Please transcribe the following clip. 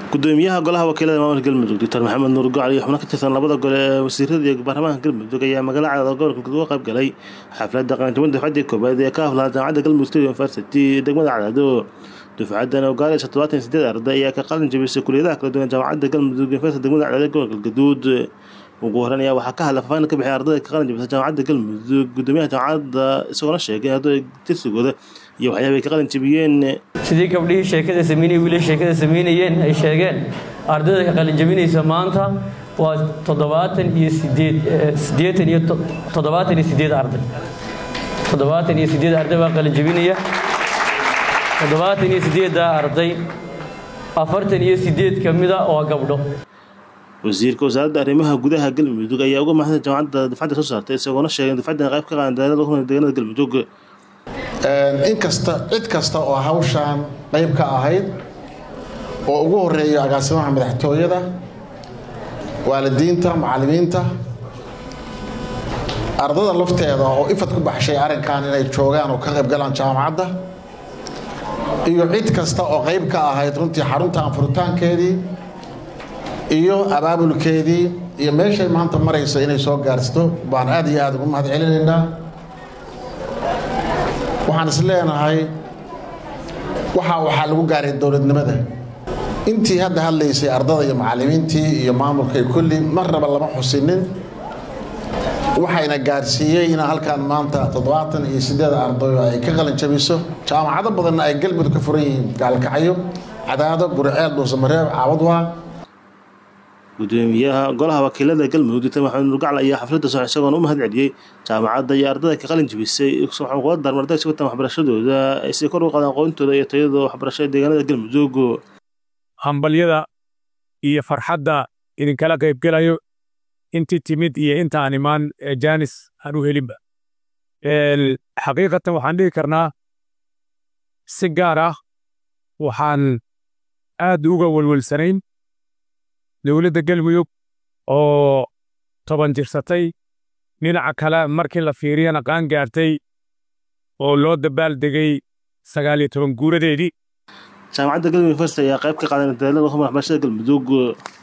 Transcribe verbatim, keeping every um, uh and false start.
gudoomiyaha golaha wakiilada maamulka Galmudug Doctor Maxamed Nuur Gacali xubno ka tirsan labada gole ee wasiirada baarlamaanka Galmudug ayaa magaalada gobolka Galmudug qayb galay xafladda qalinjabinta dufcadii koobaad ee ka hadlaya jaamacadda Galmudug University degmada Cadaado. dufcaddan oo gaaraysa todobaatan iyo siddeed arday ayaa ka qalin jabisay kulliyadaha kala duwan jaamacadda Galmudug University degmada Cadaado gobolka Galgaduud. ugu horeyn waxa ka hadla fafaan ka bixiyay ardayda ka qalin jabisay jaamacadda Galmudug gudoomiyaha jaamacadda isagoo sheegay arday tirsigooda iyo waxyaabay ka qalin jabiyeen sidii gabdhihii sheekada sameynay wiilal sheekada sameynayeen ay sheegeen ardayda ka qalin jabinaysa maanta waa toddobaatan iyo siddeed siddeetan iyo toddobaatan iyo siddeed arday toddobaatan iyo siddeed arday baa qalin jabinaya toddobaatan iyo siddeed arday afartan iyo siddeed kamid ah oo gabdho. wasiirka wasaaradda arrimaha gudaha Galmudug ayaa uga mahadsan jaamacadda dufcadda soo saartay isagoo sheegay dufcaddan qayb ka qaadan doonada deegaanada Galmudug. in kasta cid kasta oo hawshan qayb ka ahayd oo ugu horeeyo agaasimaha madaxtooyada waalidiinta macallimiinta ardada lafteeda oo ifad ku baxshay arrinkan inay joogaan oo ka qayb galaan jaamacadda iyo cid kasta oo qayb ka ahayd runtii xarunta furitaankeedii iyo abaabulkeedii iyo meeshay maanta marayso inay soo gaarsto baan aad iyo aad ugu mahad celinaynaa. waxaan is leenahay waxa waxa lagu gaaray dawladnimada intii hadda hadlaysay ardada iyo macallimiintii iyo maamulka kulli marnaba lama xusinin waxayna gaarsiiyay in halkan maanta toddobaatan iyo siddeed arday ay ka qalin jabiso jaamacado badan ay Galmudug ka furan yihiin Gaalkacyo Cadaado Burceel Dhuusamareeb Caabadwaa. gudoomiyaha golaha wakiilada Galmudug Doctor Maxamed Nuur Gacali ayaa xafladda soo isagoo u mahad celiyay jaamacadda iyo ardayda ka qalin jabisay waxaan ku darmartay si waxbarashadooda ay si kor u qaadaan aqoontooda iyo tayada waxbarashada deegaanada Galmudug. hambalyada iyo farxadda idin kala qayb galayo intii timid iyo inta aan imaan jaanis aan u helinba ee xaqiiqatan waxaan dhihi karnaa si gaar ah waxaan aad uga walwalsanayn dawladda Galmudug oo toban jirsatay dhinaca kale markii la fiiriyana qaan gaartay oo loo dabaal degay sagaal iyo toban guuradeedii. jaamacadda Galmudug University ayaa qayb ka qaadanaysa dadaalada waxbarashada Galmudug.